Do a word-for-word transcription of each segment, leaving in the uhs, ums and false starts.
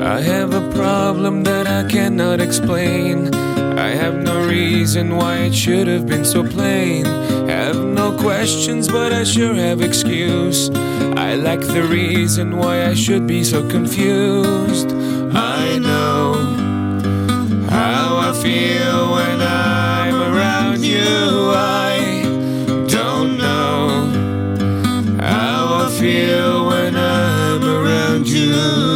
I have a problem that I cannot explain. I have no reason why it should have been so plain. Have no questions, but I sure have excuse. I lack the reason why I should be so confused. I know how I feel when I'm around you. I don't know how I feel when I'm around you.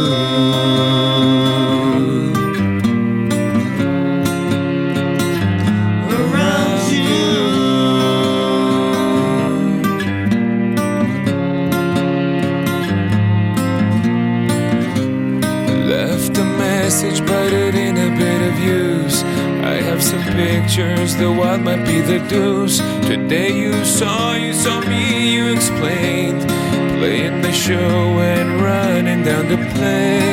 But it ain't a bit of use. I have some pictures, the wild might be the deuce. Today you saw, you saw me, you explained, playing the show and running down the plane.